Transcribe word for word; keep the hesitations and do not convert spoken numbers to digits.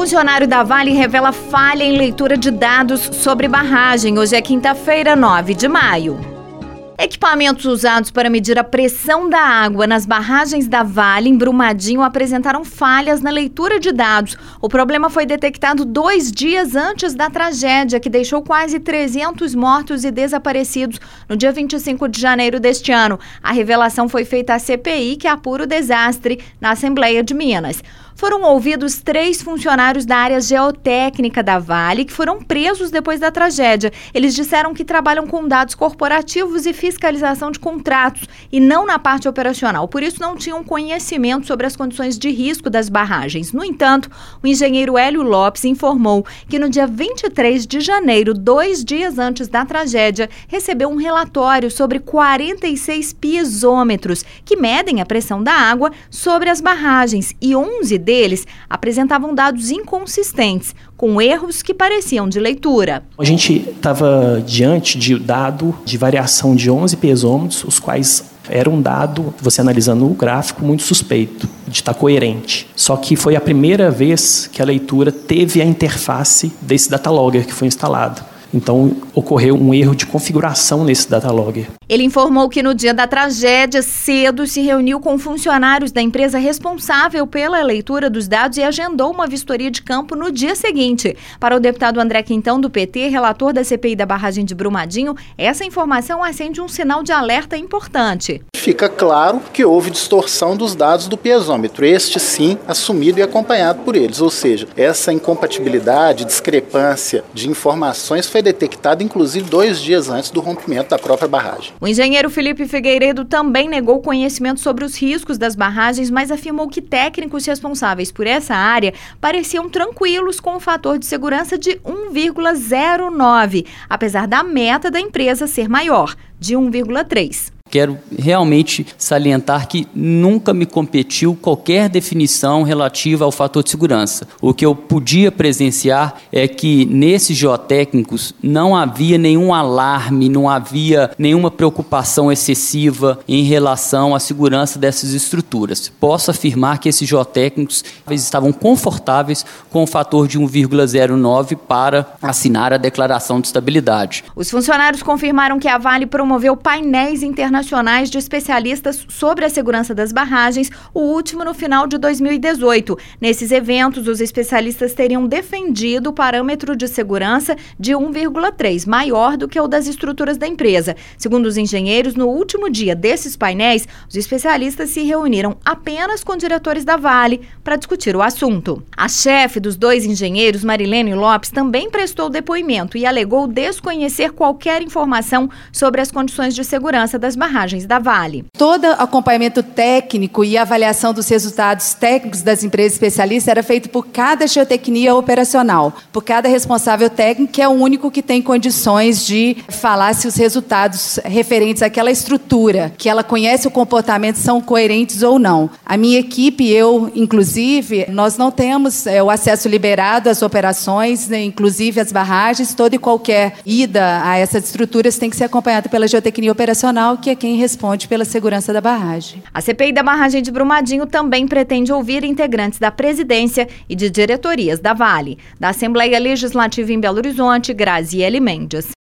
Funcionário da Vale revela falha em leitura de dados sobre barragem. Hoje é quinta-feira, nove de maio. Equipamentos usados para medir a pressão da água nas barragens da Vale, em Brumadinho, apresentaram falhas na leitura de dados. O problema foi detectado dois dias antes da tragédia, que deixou quase trezentos mortos e desaparecidos no dia vinte e cinco de janeiro deste ano. A revelação foi feita à C P I, que apura o desastre, na Assembleia de Minas. Foram ouvidos três funcionários da área geotécnica da Vale que foram presos depois da tragédia. Eles disseram que trabalham com dados corporativos e fiscalização de contratos e não na parte operacional. Por isso, não tinham conhecimento sobre as condições de risco das barragens. No entanto, o engenheiro Hélio Lopes informou que no dia vinte e três de janeiro, dois dias antes da tragédia, recebeu um relatório sobre quarenta e seis piezômetros que medem a pressão da água sobre as barragens e onze deles apresentavam dados inconsistentes, com erros que pareciam de leitura. A gente estava diante de dado de variação de onze piezômetros, os quais era um dado, você analisando o gráfico, muito suspeito, de estar coerente. Só que foi a primeira vez que a leitura teve a interface desse datalogger que foi instalado. Então, ocorreu um erro de configuração nesse datalogger. Ele informou que no dia da tragédia, cedo, se reuniu com funcionários da empresa responsável pela leitura dos dados e agendou uma vistoria de campo no dia seguinte. Para o deputado André Quintão, do P T, relator da C P I da barragem de Brumadinho, essa informação acende um sinal de alerta importante. Fica claro que houve distorção dos dados do piezômetro, este sim assumido e acompanhado por eles, ou seja, essa incompatibilidade, discrepância de informações foi detectada inclusive dois dias antes do rompimento da própria barragem. O engenheiro Felipe Figueiredo também negou conhecimento sobre os riscos das barragens, mas afirmou que técnicos responsáveis por essa área pareciam tranquilos com o fator de segurança de um vírgula zero nove, apesar da meta da empresa ser maior, de um vírgula três. Quero realmente salientar que nunca me competiu qualquer definição relativa ao fator de segurança. O que eu podia presenciar é que nesses geotécnicos não havia nenhum alarme, não havia nenhuma preocupação excessiva em relação à segurança dessas estruturas. Posso afirmar que esses geotécnicos estavam confortáveis com o fator de um vírgula zero nove para assinar a declaração de estabilidade. Os funcionários confirmaram que a Vale promoveu painéis internacionais nacionais de especialistas sobre a segurança das barragens, o último no final de dois mil e dezoito. Nesses eventos, os especialistas teriam defendido o parâmetro de segurança de um vírgula três, maior do que o das estruturas da empresa. Segundo os engenheiros, no último dia desses painéis, os especialistas se reuniram apenas com diretores da Vale para discutir o assunto. A chefe dos dois engenheiros, Marilene Lopes, também prestou depoimento e alegou desconhecer qualquer informação sobre as condições de segurança das barragens. barragens da Vale. Todo acompanhamento técnico e avaliação dos resultados técnicos das empresas especialistas era feito por cada geotecnia operacional, por cada responsável técnico, que é o único que tem condições de falar se os resultados referentes àquela estrutura, que ela conhece o comportamento, são coerentes ou não. A minha equipe, eu, inclusive, nós não temos é, o acesso liberado às operações, né, inclusive às barragens. Toda e qualquer ida a essas estruturas tem que ser acompanhada pela geotecnia operacional, que é quem responde pela segurança da barragem. A C P I da barragem de Brumadinho também pretende ouvir integrantes da presidência e de diretorias da Vale. Da Assembleia Legislativa em Belo Horizonte, Graziele Mendes.